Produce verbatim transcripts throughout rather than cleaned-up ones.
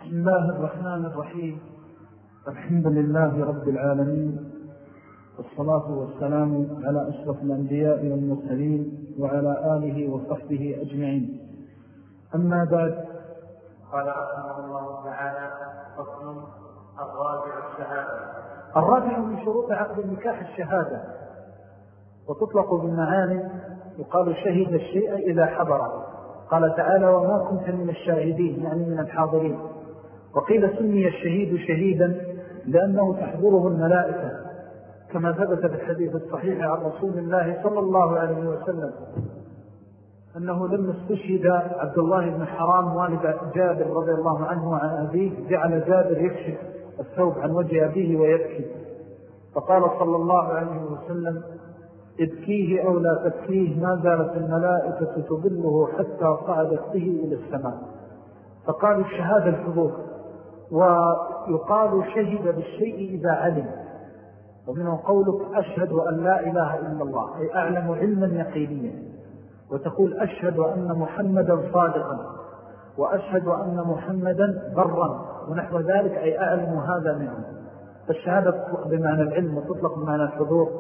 بسم الله الرحمن الرحيم. الحمد لله رب العالمين، والصلاة والسلام على أشرف الأنبياء والمرسلين وعلى آله وصحبه أجمعين. أما بعد، قال رحمه الله تعالى: فصل الرابع الشهادة. الرابع من شروط عقد النكاح الشهادة، وتطلق بالمعاني. يقال شهد الشيء إذا حضر. قال تعالى: وما كنت من الشاهدين، يعني من الحاضرين. وقيل سمي الشهيد شهيدا لأنه تحضره الملائكة، كما ثبت في الحديث الصحيح عن رسول الله صلى الله عليه وسلم أنه لما استشهد عبد الله بن حرام والد جابر رضي الله عنه وعن أبيه، جعل جابر يكشف الثوب عن وجه أبيه ويبكي، فقال صلى الله عليه وسلم: ابكيه أو لا تبكيه، ما زالت الملائكة تظله حتى صعدت به إلى السماء. فقال الشهادة الحضور. ويقال شهد بالشيء إذا علم، ومنه قولك أشهد أن لا إله إلا الله، أي أعلم علما يقينيا. وتقول أشهد أن محمدا صادقا، وأشهد أن محمدا برا، ونحو ذلك، أي أعلم هذا منه. فالشهادة تطلق بمعنى العلم وتطلق بمعنى الحضور.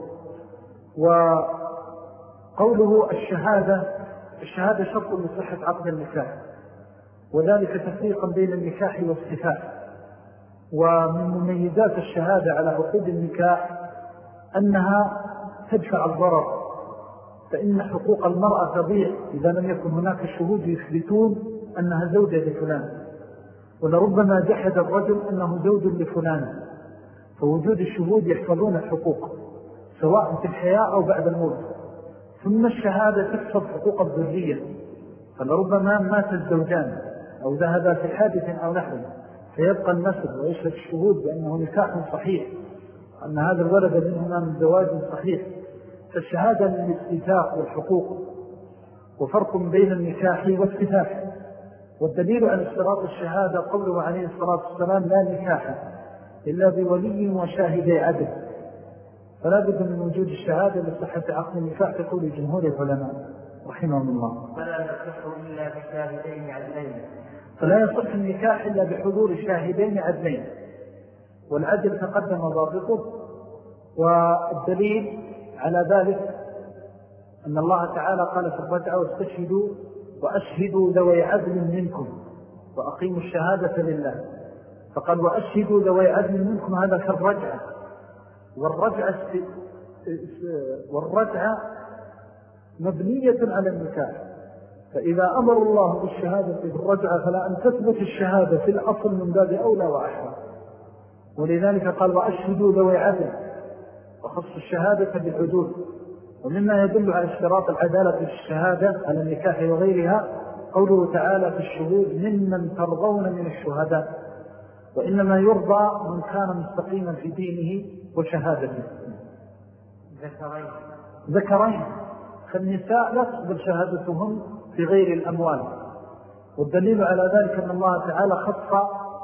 وقوله الشهادة، الشهادة شرط لصحة عقد النكاح، وذلك تفريقا بين النكاح والصفاء. ومن مميزات الشهادة على عقود النكاح أنها تدفع الضرر، فإن حقوق المرأة تضيع إذا لم يكن هناك شهود يثبتون أنها زوجة لفلان، ولربما جحد الرجل أنه زوج لفلان، فوجود الشهود يحفظون الحقوق سواء في الحياة أو بعد الموت. ثم الشهادة تحفظ حقوق الذرية، فلربما مات الزوجان أو ذهبا في حادث أو نحوه، فيبقى النسب ويشهد الشهود بأنه نكاح صحيح، أن هذا الولد منهما من زواج صحيح. فالشهادة للاستيثاق والحقوق، وفرق بين النكاح والصفاح. والدليل على اشتراط الشهادة قوله عليه الصلاة والسلام: لا نكاح إلا بولي وشاهدي عدل. فلا بد من وجود الشهادة لصحة عقد النكاح في قول جمهور العلماء رحمهم الله. فلا يصح إلا بشاهدين عدلين. فلا يصح النكاح إلا بحضور شاهدين عدلين، والعدل تقدم ضابطه. والدليل على ذلك أن الله تعالى قال في الرجعة: واستشهدوا وأشهدوا ذوي عدل منكم وأقيموا الشهادة لله. فقال: وأشهدوا ذوي عدل منكم، هذا في الرجعة. والرجعة والرجعة مبنية على النكاح، فإذا أمر الله بالشهادة في الرجعة فلا أن تثبت الشهادة في الأصل من باب أولى وأحرى. ولذلك قال: وأشهدوا ذوي عدل، وخص الشهادة بالعدول. ومما يدل على اشتراط العدالة في الشهادة على النكاح وغيرها قوله تعالى في الشهود: ممن ترضون من الشهداء. وإنما يرضى من كان مستقيما في دينه وشهادته. ذكرين ذكرين فالنساء لا تقبل شهادتهم في غير الأموال. والدليل على ذلك أن الله تعالى خص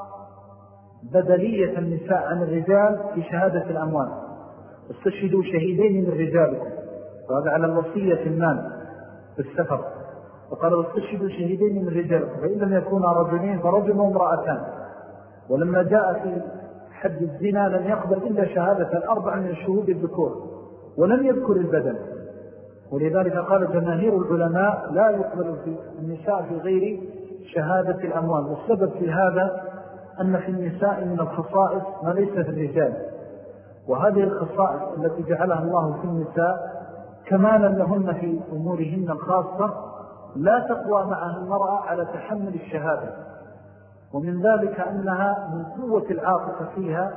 بدلية النساء عن الرجال في شهادة الأموال: استشهدوا شهيدين من رجالكم، وهذا على الوصية في المال في السفر. وقال: واستشهدوا شهيدين من رجالكم، فإن لم يكونا رجلين فرجل وامرأتان. ولما جاء في حد الزنا لم يقبل إلا شهادة الأربع من الشهود الذكور، ولم يذكر البدل. ولذلك قال جماهير العلماء: لا يقبل في النساء في غير شهادة الأموال. والسبب في هذا أن في النساء من الخصائص ما ليس في الرجال، وهذه الخصائص التي جعلها الله في النساء كمالا لهن في أمورهن الخاصة لا تقوى معها المرأة على تحمل الشهادة. ومن ذلك أنها من قوة العاطفة فيها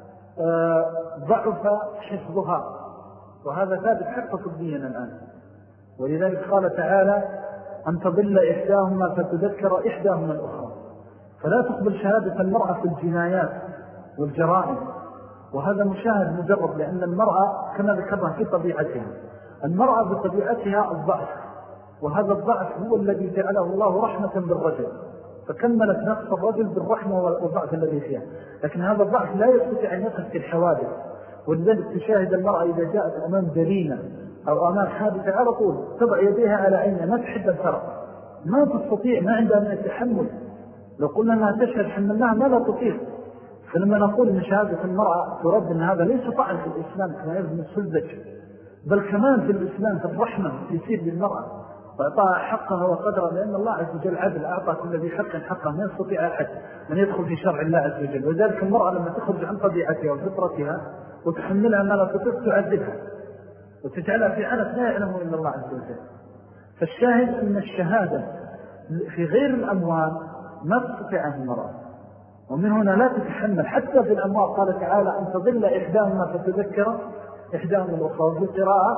ضعف حفظها، وهذا ثابت حتى طبيا الآن. ولذلك قال تعالى: أن تضل إحداهما فتذكر إحداهما الأخرى. فلا تقبل شهادة المرأة في الجنايات والجرائم، وهذا مشاهد مجرد، لأن المرأة كما ذكرنا في طبيعتها، المرأة بطبيعتها الضعف، وهذا الضعف هو الذي جعله الله رحمة بالرجل، فكملت نفس الرجل بالرحمة والضعف الذي فيها. لكن هذا الضعف لا يستطيع أن يقف في الحوادث. ولذلك تشاهد المرأة إذا جاءت أمام جريمة أو أمام حادثة على طول تضع يديها على عينها، ما تحب الفرق، ما تستطيع، ما عندها من التحمل. لو قلنا أنها تشهد حملناها ما لا تطيق. فلما نقول أن شهادة المرأة ترد أن هذا ليس طعن في الإسلام كما يبني السلزج، بل كمان في الإسلام في الرحمة تسير للمرأة فأعطاها حقها وقدرها، لأن الله عز وجل عدل أعطى كل ذي حق حقه، ما يستطيع أحد من يدخل في شرع الله عز وجل. وذلك المرأة لما تخرج عن طبيعتها وفطرتها وتحملها ما لا تطيق تعذبها وتجعلها في عنف لا يعلمه إلا الله عز وجل. فالشاهد أن الشهادة في غير الأموال ما تستطيعها المرأة، ومن هنا لا تتحمل حتى في الأموال. قال تعالى أن تضل إحداهما فتذكر إحداهما الأخرى، وفي قراءة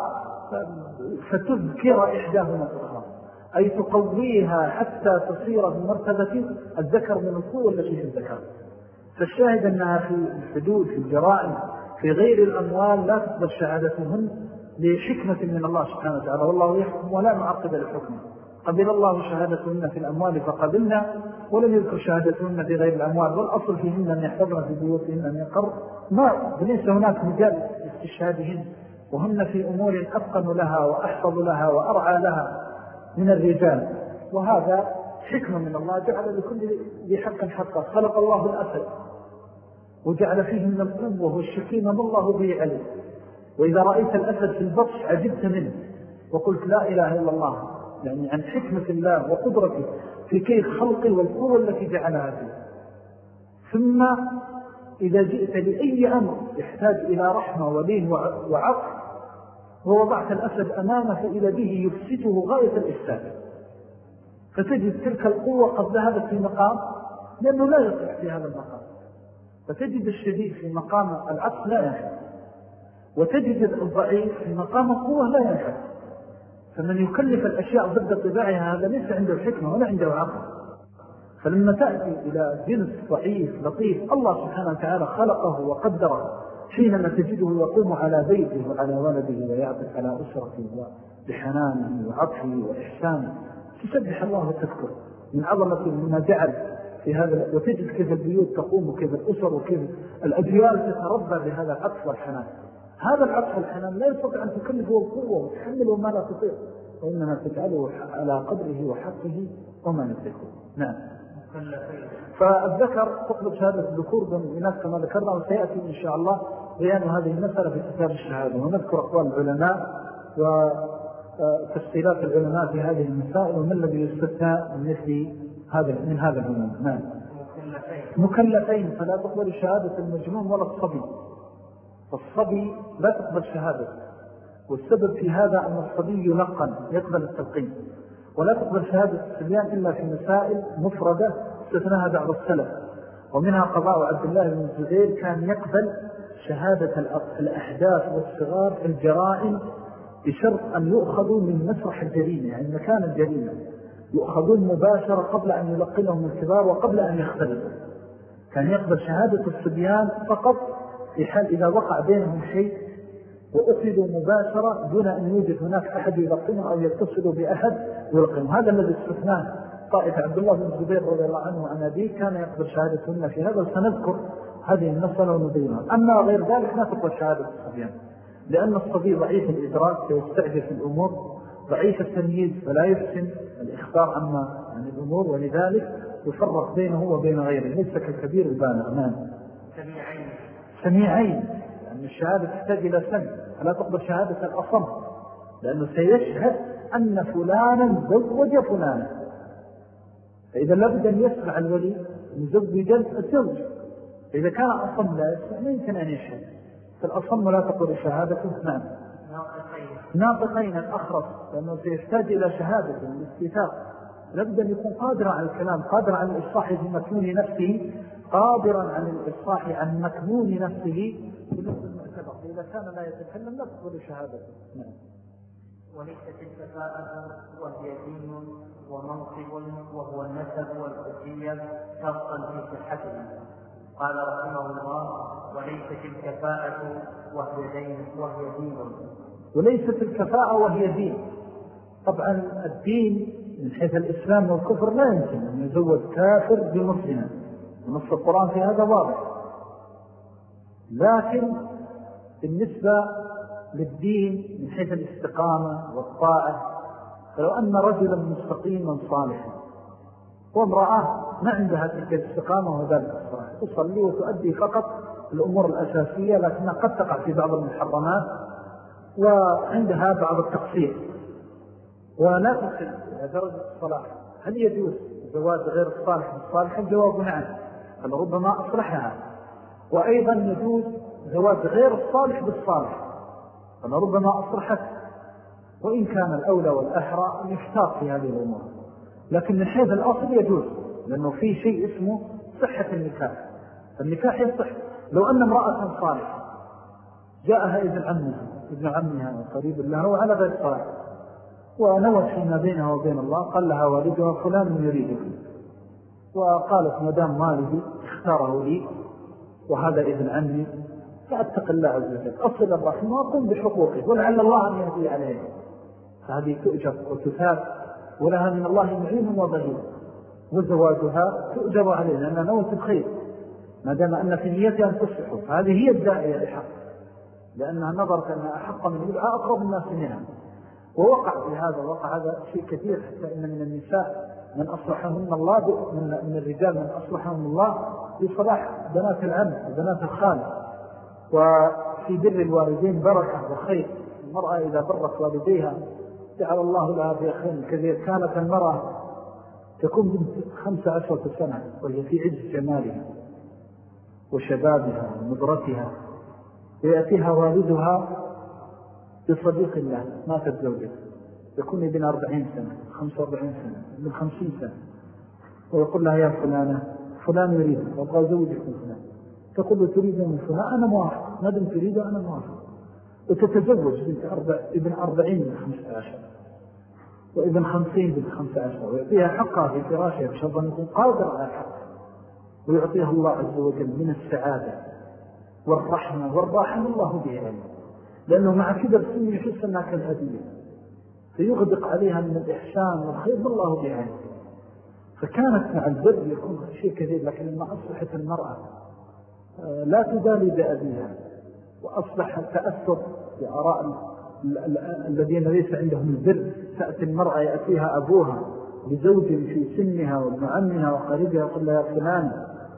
فتذكر إحداهما الأخرى، أي تقويها حتى تصير في مرتبة الذكر من القوة التي في الذكر. فالشاهد أنها في الحدود في الجرائم في غير الأموال لا تقبل شهادتهن لحكمة من الله سبحانه وتعالى، والله يحكم ولا معقب لحكمه. قبل الله شهادتهن في الأموال فقبلنا، ولم يذكر شهادتهن في غير الأموال، والأصل فيهن أن يحفظن في بيوتهن أن يقر ما ليس هناك مجال استشهادهن، وهن في أمور أتقن لها وأحفظ لها وأرعى لها من الرجال. وهذا حكمة من الله، جعل لكل ذي حق حقه. خلق الله الأسد وجعل فيه من القوة والشكيمة ما الله به عليه، وإذا رأيت الأسد في البطش عجبت منه وقلت لا إله إلا الله، يعني عن حكمة الله وقدرته في كيف خلقه والقوة التي جعلها فيه. ثم إذا جئت لأي أمر يحتاج إلى رحمة ولين وعطف ووضعت الأسد أمامه إلى به يفسده غاية الإفساد، فتجد تلك القوة قد ذهبت في مقام لأنه لا يصح في هذا المقام، فتجد الشديد في مقام العطف لا ينفع، وتجد الضعيف في مقام القوة لا ينفع. فمن يكلف الأشياء ضد طباعها هذا ليس عنده حكمة ولا عنده عقل. فلما تأتي إلى جنس ضعيف لطيف الله سبحانه وتعالى خلقه وقدره، حينما تجده يقوم على بيته وعلى ولده ويعطف على أسرته بحنانه وعطفه وإحسانه، تسبح الله وتذكر من عظمة مما جعل في هذا، وتجد كيف البيوت تقوم وكيف الأسر وكيف الأجيال تتربى بهذا العطف والحنان. هذا العطف والحنان لا يستطيع أن تكلفه القوة وتحمله ما لا تطيق، وإنما تجعله على قدره وحقه وما نفسه. نعم. فالذكر تقبل شهادة الذكور بين الناس كما ذكرنا، وسيأتي إن شاء الله بيان هذه المسألة في كتاب الشهادة، ونذكر أقوال العلماء وتفصيلات العلماء في هذه المسائل وما الذي يستثنى من مثل هذا من هذا العلم. نعم. مكلفين فلا تقبل شهادة المجنون ولا الصبي، فالصبي لا تقبل شهادة، والسبب في هذا أن الصبي يلقن يقبل التلقين، ولا تقبل شهادة الصبيان إلا في مسائل مفردة استثناها بعض السلف، ومنها قضاء عبد الله بن الزبير كان يقبل شهادة الأحداث والصغار في الجرائم بشرط أن يؤخذوا من مسرح الجريمة، يعني مكان الجريمة يؤخذون مباشرة قبل أن يلقنهم الكبار وقبل أن يختلطوا. كان يقبل شهادة الصبيان فقط في حال إذا وقع بينهم شيء وأخذوا مباشرة دون أن يوجد هناك أحد يلقنه أو يتصلوا بأحد يلقنه. هذا الذي استثناه طائفة. عبد الله بن الزبير رضي الله عنه وعن أبيه كان يقبل شهادتهن في هذا، وسنذكر هذه المسألة ونبينها. أما غير ذلك لا تقبل شهادة الصبيان، لأن الصبي ضعيف الإدراك ويستعجل في الأمور، ضعيف التمييز فلا يحسن الإخبار عما عن الأمور، ولذلك يفرق بينه وبين غيره، ليس كالكبير البالغ. نعم. سميعين سميعين لأن الشهادة تحتاج إلى سمع، فلا تقبل شهادة الأصم، لأنه سيشهد أن فلانا زوج فلانا، فإذا لابد أن يسمع الولي مزوج الزوج، إذا كان أصم لا يسمع ما يمكن أن يشهد، فالأصم لا تقبل شهادته. نعم. ناطقين الأخرس لأنه سيحتاج إلى شهادة الاستيثاق، لابد أن يكون قادرا على الكلام، قادرا على الإصلاح في مكنون نفسه، قادرا على الإصلاح عن مكنون نفسه بنفس المعتبر، إذا كان لا يتكلم لا تقبل شهادته. نعم. وليست الكفاءة وهي دين ومنصب وهو النسب والحجية شرطا في صحته. قال رحمه الله: وليست الكفاءة وهي دين وهي دين وليست الكفاءة وهي دين. طبعا الدين من حيث الإسلام والكفر لا يمكن أن يزوج كافر بمسلم، نص القرآن في هذا واضح. لكن بالنسبة للدين من حيث الاستقامة والطاعة، فلو أن رجلا مستقيما صالحا وامرأة ما عندها تلك الاستقامة وذلك الصلاح، تصلي وتؤدي فقط الأمور الأساسية، لكنها قد تقع في بعض المحرمات وعندها بعض التقصير ولا تصل إلى درجة الصلاح. هل يجوز زواج غير الصالح بالصالح؟ الجواب نعم، بل ربما أصلحها. وأيضا يجوز زواج غير الصالح بالصالح، بل ربما أصلحت، وإن كان الأولى والأحرى أن يشتاط في هذه الأمور، لكن من حيث الأصل يجوز، لأنه في شيء اسمه صحة النكاح. النكاح يصح لو أن امرأة صالحة جاءها ابن عمها ابن عمها قريب لها وعلى غير صالح، ونوت فيما بينها وبين الله، قال لها والدها فلان يريدك، وقالت مدام والدي اختاره لي وهذا ابن عمي فأتق الله عز وجل، أصل الرحمة وقم بحقوقه ولعل الله أن يهدي عليه، فهذه تؤجر وتثاب ولها من الله معين وظهير، وزواجها تؤجر عليه لأنها نوت الخير ما دام أن في نيتها أن تصلحه، فهذه هي الداعية لحق، لأنها نظرت أنها أحق من يدعى أقرب الناس منها. ووقع في هذا وقع هذا شيء كثير، حتى إن من النساء من أصلحهم الله، من الرجال من أصلحهم الله بصلاح بنات العم وبنات الخال. وفي بر الوالدين بركة وخير، المرأة إذا برت والديها جعل الله لها في خير كثير. كانت المرأة تكون بنت خمسة عشرة سنة وهي في عز جمالها وشبابها ومدرتها، ويأتيها والدها بصديق الله ماتت زوجته، يكون ابن أربعين سنة خمسة وأربعين سنة ابن خمسين سنة، ويقول لها يا فلانة فلان يريد وأبغى زوجك من فلان، تقول له تريد من فلان أنا موافق، ما دم تريد أنا موافق، وتتزوج بنت أربع ابن أربعين من خمسة عشر وابن خمسين بنت خمسة عشر، ويعطيها حقها في فراشها بشرط أن يكون قادر على الحق، ويعطيها الله عز وجل من السعادة والرحمة والراحة الله بها، لأنه مع كبر السن يحس أنها كالهدية فيغدق عليها من الإحسان والخير بالله بها. فكانت مع البر يكون شيء كثير، لكن لما أصبحت المرأة لا تبالي بأبيها وأصبح التأثر بآراء الذين ليس عندهم البر، تأتي المرأة يأتيها أبوها بزوج في سنها وابن عمها وقريبها يقول لها فلان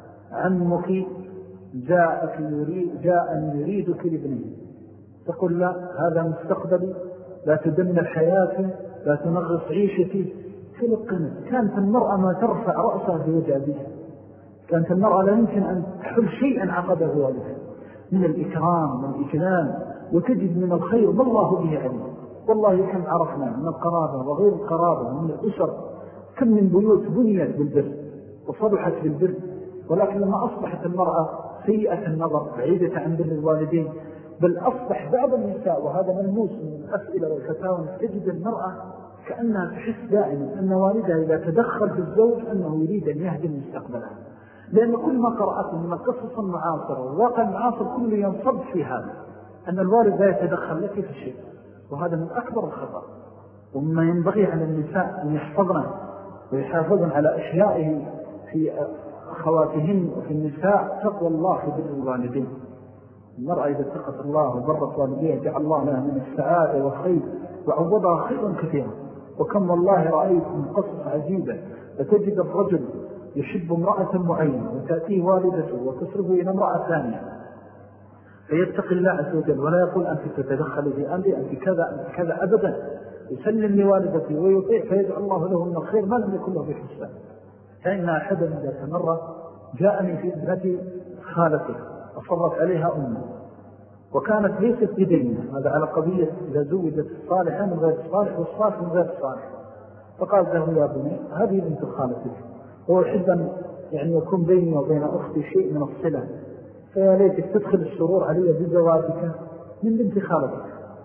عمك جاءك يريد جاء يريدك لابنه، تقول لا هذا مستقبلي، لا تدمر حياتي، لا تنغص عيشتي. تلقن كانت المرأة ما ترفع رأسها في وجه أبيها، كانت المرأة لا يمكن أن تحل شيئا عقده والدها من الإكرام والإجلال، وتجد من الخير ما الله به عليه. والله كم عرفنا من القرابة وغير القرابة ومن الأسر، كم من بيوت بنيت بالبر وصلحت بالبر، ولكن لما أصبحت المرأة سيئة النظر بعيدة عن بر الوالدين، بل أصبح بعض النساء وهذا ملموس من الأسئلة والفتاوى، تجد المرأة كأنها تحس دائما أن والدها إذا تدخل في الزوج أنه يريد أن يهدم مستقبلها، لأن كل ما قرأته من القصص المعاصرة والواقع المعاصر كله ينصب في هذا، أن الوالد لا يتدخل لك في الشيء، وهذا من أكبر الخطأ. ومما ينبغي على النساء أن يحفظن ويحافظن على أشيائه في أخواتهن وفي النساء تقوى الله في بر الوالدين. المرأة إذا اتقت الله وبرت والديها جعل الله لها من السعادة والخير وعوضها خيرا كثيرا. وكم والله رأيت من قصص عجيبة، فتجد الرجل يشب امرأة معينة وتأتيه والدته وتصرفه إلى امرأة ثانية، فيتقي الله عز وجل ولا يقول أنت تتدخل في أمري، أنت كذا أنت كذا أبدا، يسلم لوالدته ويطيع، فيجعل الله له من الخير ما لم يكن له بحسان. فإن أحدا ذات مرة جاءني في ابنتي خالته أصرت عليها أمه، وكانت ليست بدينة، هذا على قضية إذا زوجت الصالحة من غير الصالح والصالح من غير الصالح. فقال له يا بني هذه بنت خالتك، هو أحب أن يعني يكون بيني وبين أختي شيء من الصلة، فيا ليتك تدخل السرور علي بزواجك من بنت خالتك.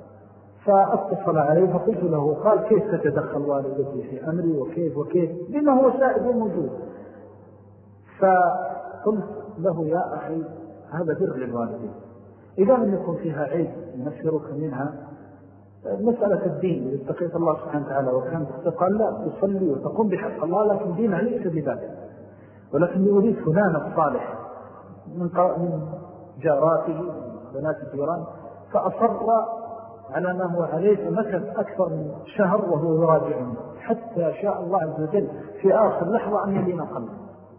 فأتصل عليه فقلت له، قال كيف تتدخل والدتي في أمري وكيف وكيف، لأنه هو سائد وموجود. فقلت له يا أخي هذا بر للوالدين، إذا لم يكن فيها عيب نشرك منها مسألة الدين، إذا اتقيت الله سبحانه وتعالى وكانت تقال لا تصلي وتقوم بحق الله، لكن دينها ليس بذلك. ولكن يريد فلان الصالح من جاراته بنات الجيران، فأصر على ما هو عليه، فمكث أكثر من شهر وهو يراجعني، حتى شاء الله عز وجل في آخر لحظة أن يلين قلبه،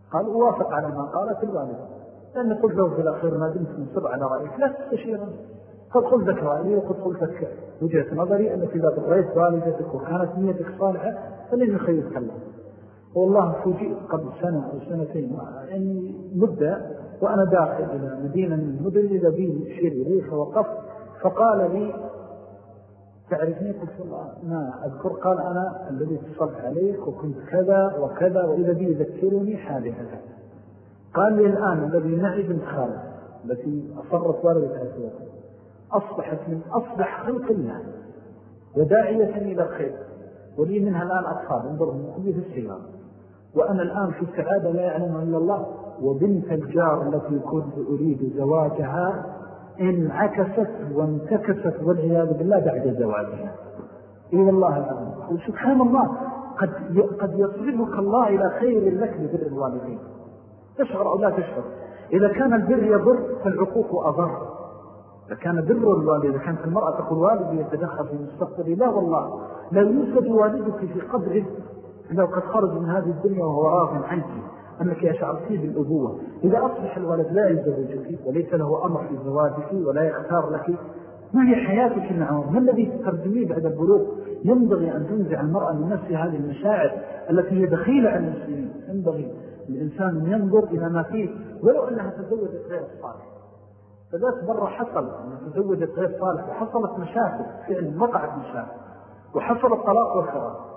قال أوافق على ما قالت الوالدة، لأن قلت له في الأخير ما دمت مصر على رأيك لا تستشيرني، قد قلت لك رأيي وقد قلت لك وجهة نظري أنك إذا بغيت والدتك وكانت نيتك صالحة فلن يخيرك الله. والله فوجئت قبل سنة أو سنتين يعني مدة وأنا داخل إلى مدينة من المدن إذا بي شير إليه فوقفت فقال لي تعرفني؟ قلت والله ما أذكر. قال أنا الذي اتصلت عليك وكنت كذا وكذا وإذا بي يذكرني حادثة. قال لي الآن الذي معي بنت خالد التي أصرت والدتها سوى أصبحت من أصبح خلق الله وداعية إلى الخير ولي منها الآن أطفال انظرهم كله في السيارة وأنا الآن في السعادة لا يعلم إلا الله. وبنت الجار التي كنت أريد زواجها انعكست وانتكست والعياذ بالله بعد زواجها. إيه والله الآن سبحان الله قد قد يصرفك الله إلى خير لك ببر الوالدين تشعر أو لا تشعر. إذا كان البر يضر فالعقوق أضر. إذا كان بر الوالد إذا كانت المرأة تقول والدي يتدخل في مستقبلي لا والله لا يوجد والدك في قبره لو قد خرج من هذه الدنيا وهو راض عنك أنك أشعرتي بالأبوة. إذا أصبح الولد لا يزوجك وليس له أمر في زواجك ولا يختار لك ما هي حياتك معه؟ ما الذي تترجميه بعد البلوغ؟ ينبغي أن تنزع المرأة من نفسها هذه المشاعر التي هي دخيلة عن المسلمين. ينبغي الإنسان أن ينظر إلى ما فيه ولو أنها تزوجت غير الصالح. فذات مرة حصل أنها تزوجت غير صالح وحصلت مشاكل فعلا وقعت مشاكل وحصل الطلاق والفراق.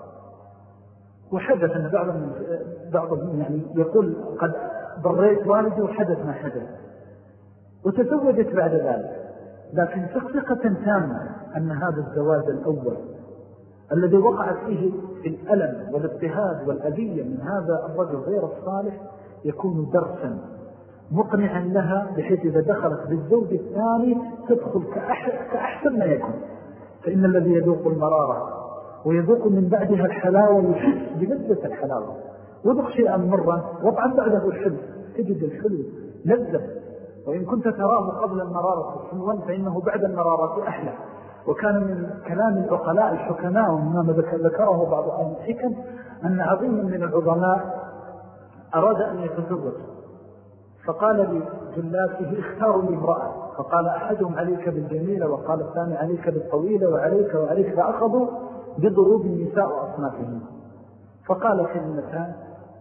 وحدث أن بعضهم بعضهم يعني يقول قد ضريت والدي وحدث ما حدث وتزوجت بعد ذلك. لكن ثقة تامة أن هذا الزواج الأول الذي وقعت فيه الألم والاضطهاد والأذية من هذا الرجل غير الصالح يكون درسا مقنعا لها بحيث إذا دخلت بالزوج الثاني تدخل كأحسن ما يكون. فإن الذي يذوق المرارة ويذوق من بعدها الحلاوة يحس بلذة الحلاوة وذوق شيئا مرة وضعا بعده الحلو تجد الحلو لذة. وإن كنت تراه قبل المرارة حلوا فإنه بعد المرارة أحلى. وكان من كلام العقلاء الحكماء ومما ذكره بعض أهل الحكم أن عظيم من العظماء أراد أن يتزوج فقال لجلاته اختاروا لي امرأة فقال أحدهم عليك بالجميلة وقال الثاني عليك بالطويلة وعليك وعليك فأخذوا بضروب النساء وأصنافهم. فقال كلمتان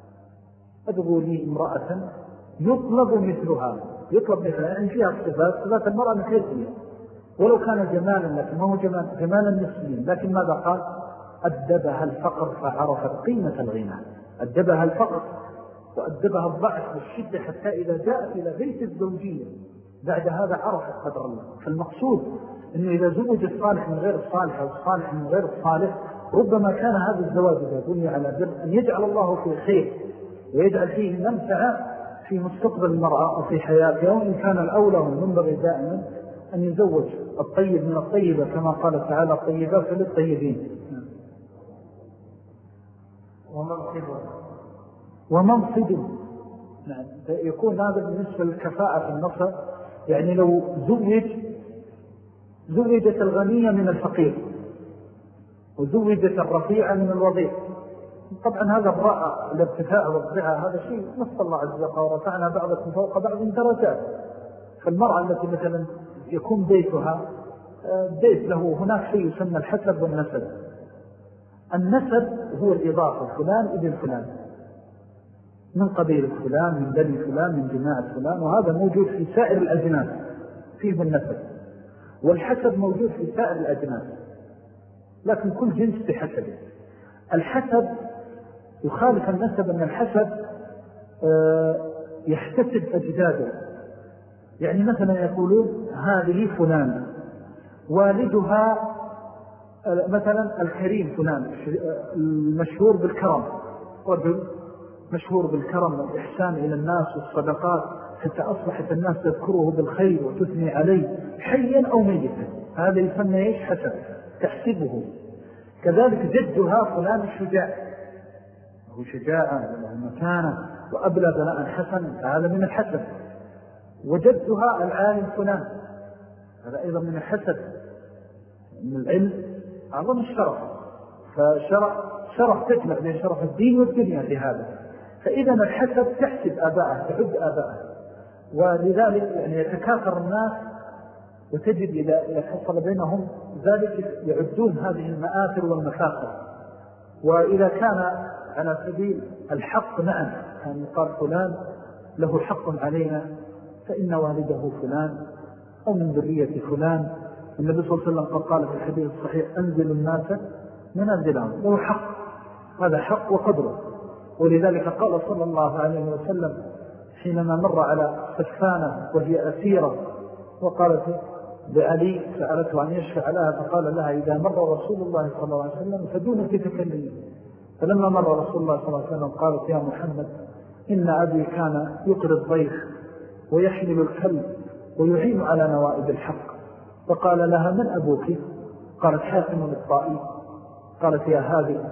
أدعوا لي امرأة يطلب مثلها يطلب مثلها يعني فيها الصفات صفات المرأة مثلها ولو كان جمالا لكن ما هو جمال جمالا المسلمين. لكن ماذا قال؟ أدبها الفقر فعرفت قيمة الغنى. أدبها الفقر وأدبها الضعف والشدة حتى إذا جاءت إلى بيت الزوجية بعد هذا عرفت قدر الله. فالمقصود أنه إذا زوج الصالح من غير الصالح أو الصالح من غير الصالح ربما كان هذا الزواج إذا بني على بر أن يجعل الله فيه خير ويجعل فيه منفعة في مستقبل المرأة وفي حياتها. وإن كان الأولى والمنبغي دائما أن يزوج الطيب من الطيبة كما قال تعالى الطيبات للطيبين. ومنصب ومنصب نعم يكون هذا بالنسبة للكفاءة في النصر. يعني لو زوج زوجت الغنية من الفقير وزوجت الرفيعة من الوضيع طبعا هذا الرأى الارتفاع والضعة هذا شيء نص الله عز وجل ورفعنا بعضكم فوق بعض درجات. فالمرأة التي مثلا يكون بيتها بيت له هناك شيء يسمى الحسب والنسب. النسب هو الإضافة فلان ابن فلان من قبيل فلان من بني فلان من جماعة فلان وهذا موجود في سائر الأجناس فيه النسب. والحسب موجود في سائر الأجناس لكن كل جنس بحسبه. الحسب يخالف النسب أن الحسب يحتسب أجداده. يعني مثلا يقولون هذه فلان والدها مثلا الكريم فلان المشهور بالكرم رجل مشهور بالكرم والإحسان إلى الناس والصدقات حتى أصبحت الناس تذكره بالخير وتثني عليه حيا أو ميتا. هذا يسمى إيش؟ حسب تحسبه. كذلك جدها فلان الشجاع هو شجاعة وله مكانة وأبلى بلاء حسنا فهذا من الحسب. وجدها العالم فلان هذا أيضا من الحسب من العلم أعظم الشرف. فشرف شرف تجمع بين شرف الدين والدنيا في هذا. فإذا الحسب تحسب آباءه تعد آباءه، ولذلك يعني يتكاثر الناس وتجد إذا حصل بينهم ذلك يعدون هذه المآثر والمفاخر. وإذا كان على سبيل الحق نعم كان يقال فلان له حق علينا فإن والده فلان أو من ذرية فلان. النبي صلى الله عليه وسلم قد قال في الحديث الصحيح أنزل الناس منازلهم، له حق، هذا حق وقدره. ولذلك قال صلى الله عليه وسلم حينما مر على سفانة وهي أسيرة وقالت لعلي سألته أن يشفع لها فقال لها إذا مر رسول الله صلى الله عليه وسلم فدونك تكلمين. فلما مر رسول الله صلى الله عليه وسلم قالت يا محمد إن أبي كان يقري الضيف ويحمل الكلب ويعين على نوائب الحق. فقال لها من أبوك؟ قالت حاتم الطائي. قالت يا هذه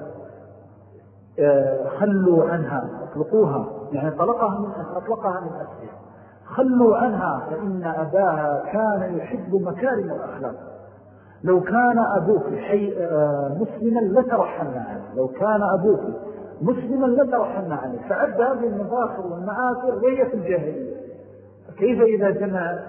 خلوا عنها اطلقوها، يعني طلقها من أطلقها من أسرها، خلوا عنها فإن أباها كان يحب مكارم الأخلاق. لو كان أبوك حي... مسلما لترحمنا عنه، لو كان أبوك مسلما لترحمنا عنه. فعد هذه المفاخر والمآثر وهي في الجاهلية. كيف إذا جمع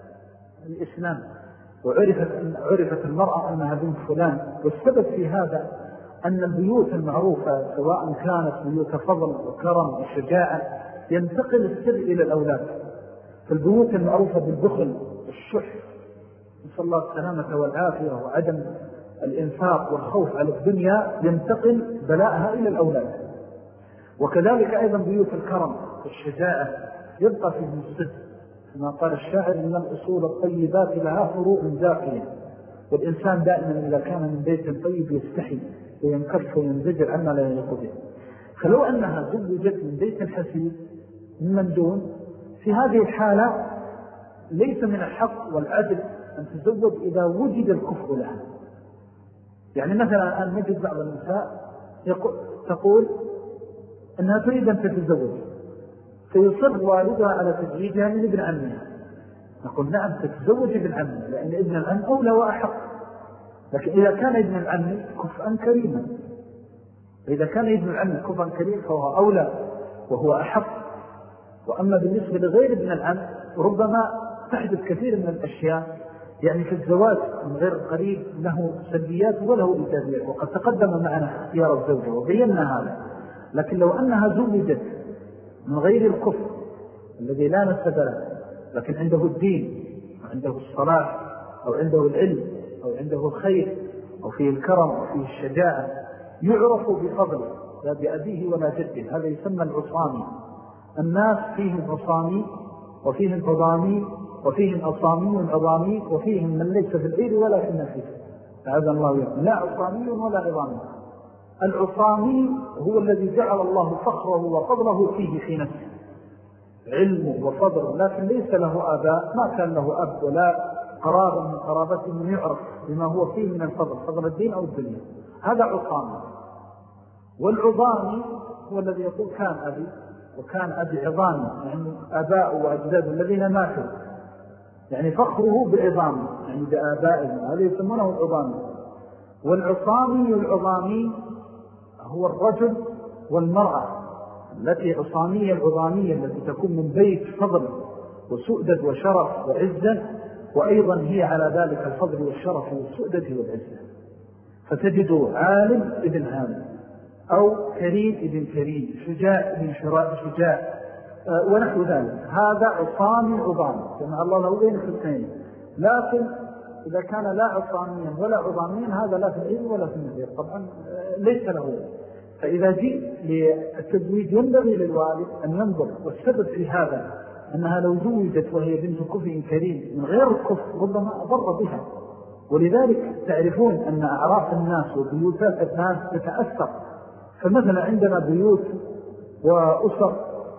الإسلام وعرفت عرفت المرأة أنها بنت فلان؟ والسبب في هذا أن البيوت المعروفة سواء كانت بيوت فضل وكرم وشجاعة ينتقل السر إلى الأولاد. فالبيوت المعروفة بالبخل والشح نسأل الله السلامة والعافية وعدم الإنفاق والخوف على الدنيا ينتقل بلاءها إلى الأولاد. وكذلك أيضا بيوت الكرم والشجاعة يبقى فيه الصدق، كما قال الشاعر إن الأصول الطيبات لها فروع زاقية. والإنسان دائما إذا كان من بيت طيب يستحي وينكف وينزجر عما لا يليق به. فلو أنها زوجت من بيت حسيب ممن دون، في هذه الحالة ليس من الحق والعدل أن تزوج إذا وجد الكفر لها. يعني مثلا الآن نجد بعض النساء تقول أنها تريد أن تتزوج فيصر والدها على تزويجها من ابن عمها. نقول نعم تتزوج ابن عمها لأن ابن العم أولى وأحق، لكن إذا كان ابن العم كفءا كريما، إذا كان ابن العم كفءا كريم فهو أولى وهو أحق. وأما بالنسبة لغير ابن العم ربما تحدث كثير من الأشياء، يعني في الزواج من غير قريب له سلبيات وله إيجابيات، وقد تقدم معنا اختيار الزوجة وبينا هذا. لكن لو أنها زوجت من غير الكفر الذي لا نسب له لكن عنده الدين وعنده الصلاح أو عنده العلم أو عنده الخير أو فيه الكرم أو فيه الشجاعة يعرف بفضله لا بأبيه ولا جده، هذا يسمى العصامي. الناس فيهم عصامي وفيهم عظامي وفيهم عصامي عظامي وفيهم من ليس في العير ولا في النفس، فهذا الله يقول لا عصامي ولا عظامي. العصامي هو الذي جعل الله فخره وفضله فيه في نفسه، علمه وفضله، لكن ليس له آباء، ما كان له أب ولا قرابة من قرابته من يعرف بما هو فيه من الفضل، فضل الدين أو الدنيا، هذا عصامي. والعظامي هو الذي يقول كان أبي وكان أبي عظامي، يعني آباء وأجداد الذين ماتوا، يعني فخره بعظامه يعني بآبائهم، هذا يسمونه العظامي. والعصامي العظامي هو الرجل والمرأة التي عصامية العظامية التي تكون من بيت فضل وسؤدد وشرف وعزة، وأيضا هي على ذلك الفضل والشرف والسؤدد والعزة. فتجد عالم ابن عالم أو كريم ابن كريم، شجاع ابن شجاع أه ونحو ذلك، هذا عصامي عظامي كما الله له بين خلقين. لكن إذا كان لا عصاميا ولا عظاميا هذا لا في العلم ولا في النذير طبعا ليس له. فإذا جئت للتزويج ينبغي للوالد أن ينظر، والسبب في هذا أنها لو زوجت وهي بنت كفء كريم من غير الكفء ربما أضر بها. ولذلك تعرفون أن أعراف الناس وبيوتات الناس تتأثر. فمثلا عندنا بيوت وأسر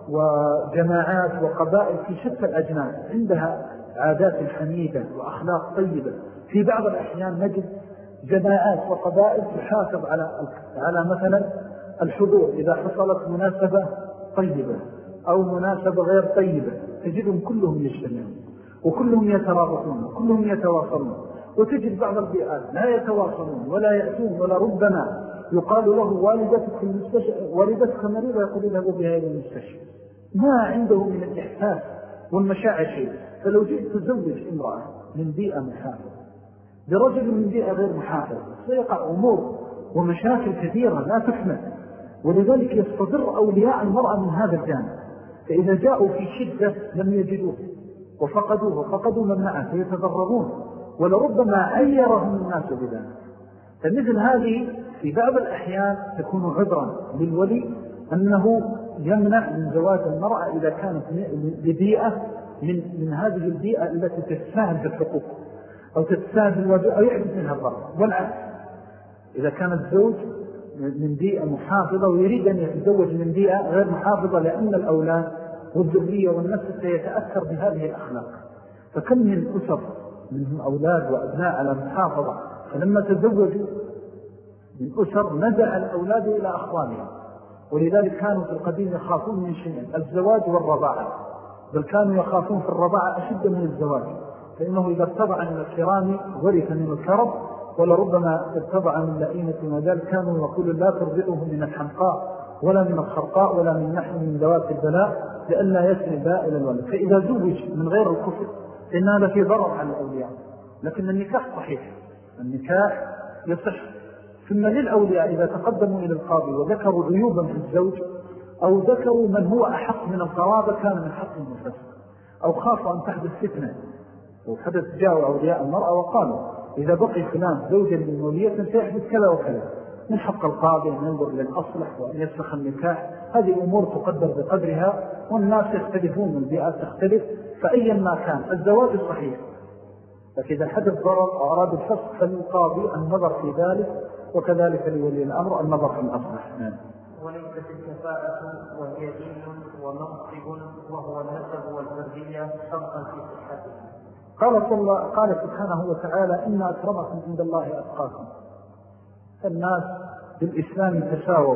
وجماعات وقبائل في شتى الأجناس عندها عادات حميدة وأخلاق طيبة. في بعض الأحيان نجد جماعات وقبائل تحافظ على على مثلا الحضور إذا حصلت مناسبة طيبة أو مناسبة غير طيبة تجدهم كلهم يجتمعون وكلهم يترابطون وكلهم يتواصلون. وتجد بعض البيئات لا يتواصلون ولا يأتون ولا ربما يقال له والدتك في المستشفى، والدتك مريضة، يقول اذهبوا بها إلى المستشفى. ما عنده من الإحساس والمشاعر شيء. فلو جئت تزوج امرأة من بيئة محافظة برجل من بيئة غير محافظة سيقع أمور ومشاكل كثيرة لا تحمل، ولذلك يستضر أولياء المرأة من هذا الجانب. فإذا جاءوا في شدة لم يجدوه وفقدوه وفقدوا من معه فيتضررون، ولربما عيرهم الناس بذلك. فمثل هذه في بعض الأحيان تكون عذرا للولي أنه يمنع من زواج المرأة إذا كانت ببيئة من, من هذه البيئة التي تتساهم في الحقوق أو تتساهم في الواجب أو يعرف منها الضرر. والعكس إذا كان الزوج من بيئة محافظة ويريد أن يتزوج من بيئة غير محافظة، لأن الأولاد والذرية والنفس سيتأثر بهذه الأخلاق. فكم من أسر منهم أولاد وأبناء على محافظة، فلما تزوجوا من أسر نزع الأولاد إلى أخوانهم. ولذلك كانوا في القديم يخافون من شيئين: الزواج والرضاعة، بل كانوا يخافون في الرضاعة أشد من الزواج، فإنه إذا ارتضع من الكرام ورث من الكرم، ولربما ارتضع من لئيمة، وذلك كانوا يقولوا لا ترضعه من الحمقاء ولا من الخرقاء ولا من نحن من ذوات البلاء لألا يسرب إلى الولد. فإذا زوج من غير الكفر إن هذا في ضرر على الأولياء. لكن النكاح صحيح، النكاح يصح. ثم للأولياء إذا تقدموا إلى القاضي وذكروا عيوبا في الزوج أو ذكروا من هو أحق من القرابة كان من حق المفسد، أو خافوا أن تحدث فتنة، وحدث جاءوا أولياء المرأة وقالوا إذا بقي فلان زوجا للمولية سيحدث كذا وكذا، من حق القاضي أن ينظر للأصلح وأن يسخ النكاح. هذه أمور تقدر بقدرها، والناس يختلفون، البيئات تختلف. فأيا ما كان الزواج صحيح، فإذا حدث ضرر أو أراد الفسق فللقاضي النظر في ذلك، وكذلك لولي الأمر النظر في الأصلح. وليست الكفاءة وهي دين ومنصب وهو النسب والذرية شرطا في صحته. قال, قال سبحانه وتعالى: إن أكرمكم عند الله أتقاكم. الناس بالإسلام تساووا،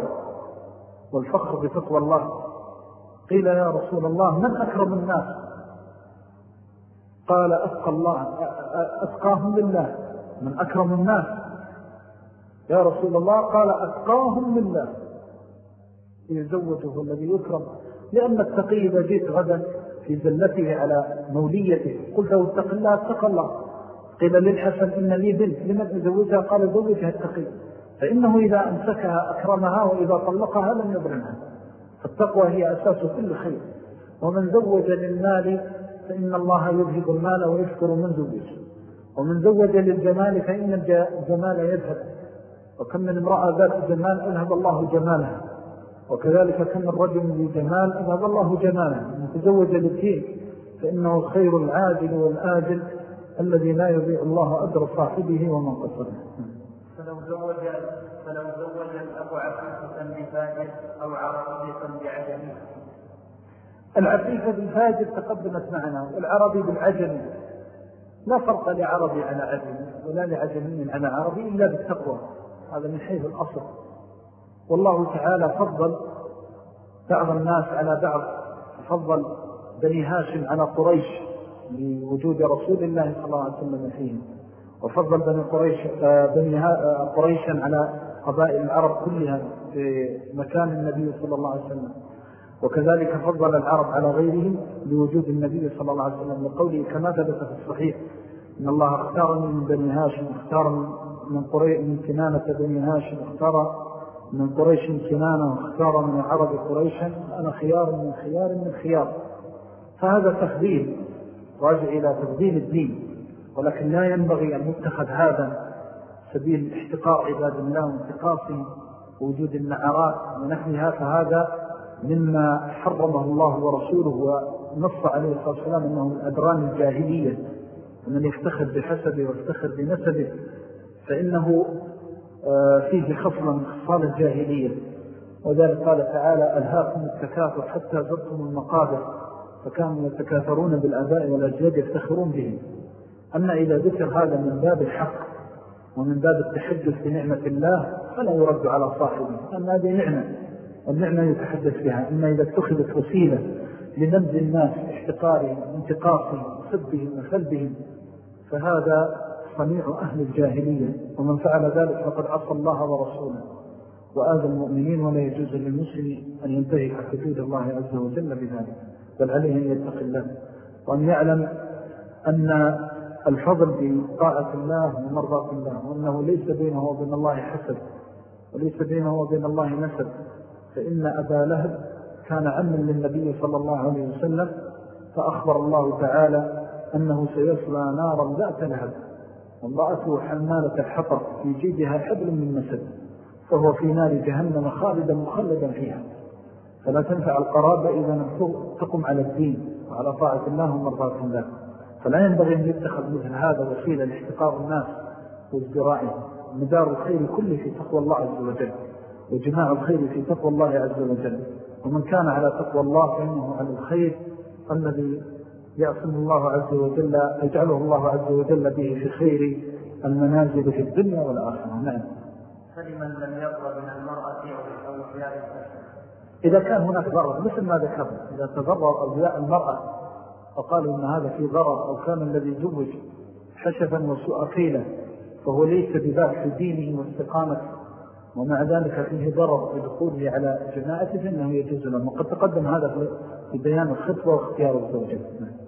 والفخر بتقوى الله. قيل يا رسول الله من أكرم الناس؟ قال أتقى الله، أتقاهم لله. من أكرم الناس يا رسول الله؟ قال أتقاهم لله. يزوجه الذي يكرم، لأن التقي إذا جئت غدا في زلته على موليته قلت له اتق الله، اتقى الله. قيل للحسن إن لي بنت لمن أزوجها؟ قال زوجها التقي، فإنه إذا أمسكها أكرمها وإذا طلقها لم يظلمها. فالتقوى هي أساس كل خير. ومن زوج للمال فإن الله يذهب المال ويشكر من زوج، ومن زوج للجمال فإن الجمال يذهب. وكم من امرأة ذات جمال أذهب الله جمالها، وكذلك كم من رجل لجمال أذهب الله جمالها. من تزوج للدين فإنه خير العاجل والآجل الذي لا يضيع الله أجر صاحبه ومن قصده. فلو زوج فلو زوج الأب عفيفة بفاجر أو عربية بعجمي. العفيفة بالفاجر تقدمت معنا، والعربي بالعجمي. لا فرق لعربي على عجمي ولا لعجمي على عربي إلا بالتقوى، هذا من حيث الأصل. والله تعالى فضل بعض الناس على بعض، فضل بني هاشم على قريش لوجود رسول الله صلى الله عليه وسلم فيهم، وفضل بني قريش بني قريشا على قبائل العرب كلها في مكان النبي صلى الله عليه وسلم، وكذلك فضل العرب على غيرهم لوجود النبي صلى الله عليه وسلم، لقوله كما ثبت في الصحيح: إن الله اختارني من بني هاشم، اختار من قريش من كنانة بني هاشم، اختار من قريش كنانة، واختار من عرب قريشا، أنا خيار من خيار من خيار. فهذا تفضيل راجع إلى تفضيل الدين، ولكن لا ينبغي أن يتخذ هذا سبيل احتقار عباد الله وانتقاصهم ووجود النعرات ونحنها. فهذا مما حرمه الله ورسوله ونص عليه الصلاة والسلام أنه من أدران الجاهلية، ومن يفتخر بحسبه وافتخر بنسبه فإنه فيه خصلا من خصال الجاهلية. وذلك قال تعالى: ألهاكم التكاثر حتى زرتم المقابر فكانوا يتكاثرون بالآباء والأجداد يفتخرون بهم. أما إذا ذكر هذا من باب الحق ومن باب التحدث بنعمة الله فلا يرد على صاحبه، أما هذه نعمة والنعمة يتحدث بها. أما إذا اتخذت وسيلة لنمز الناس احتقارهم وانتقاصهم وسبهم وسلبهم فهذا صنيع أهل الجاهلية، ومن فعل ذلك فقد عصى الله ورسوله. وآذى المؤمنين، ولا يجوز للمسلم أن ينتهك حدود الله عز وجل بذلك، بل عليه أن يتقي الله وأن يعلم أن الفضل بطاعة الله ومرضاة الله، وأنه ليس بينه وبين الله حسد، وليس بينه وبين الله نسب. فإن أبا لهب كان عما للنبي صلى الله عليه وسلم، فأخبر الله تعالى أنه سيصلى نارا ذات لهب وامرأته حمالة الحطب في جيدها حبل من مسد، فهو في نار جهنم خالدا مخلدا فيها. فلا تنفع القرابة إذا لم تقم على الدين وعلى طاعة الله ومرضاة الله. فلا ينبغي أن يتخذ مثل هذا وسيلة لاحتقار الناس وازدراعهم. مدار الخير كله في تقوى الله عز وجل، وجماع الخير في تقوى الله عز وجل. ومن كان على تقوى الله فإنه على الخير الذي يعصم الله عز وجل، يجعله الله عز وجل به في خير المنازل في الدنيا والآخرة. نعم. فلمن لم يقرأ من المرأة أو أولياء الحسن، إذا كان هناك ضرر مثل ما ذكرنا، إذا تضرر أولياء المرأة فقالوا إن هذا فيه ضرر، أو كان الذي زوج حشفا وسوء قيلة فهو ليس بباب في دينه واستقامته، ومع ذلك فيه ضرر بدخوله على جماعته، فإنه يجوز له. وقد تقدم هذا في بيان الخطوة واختيار الزوجة.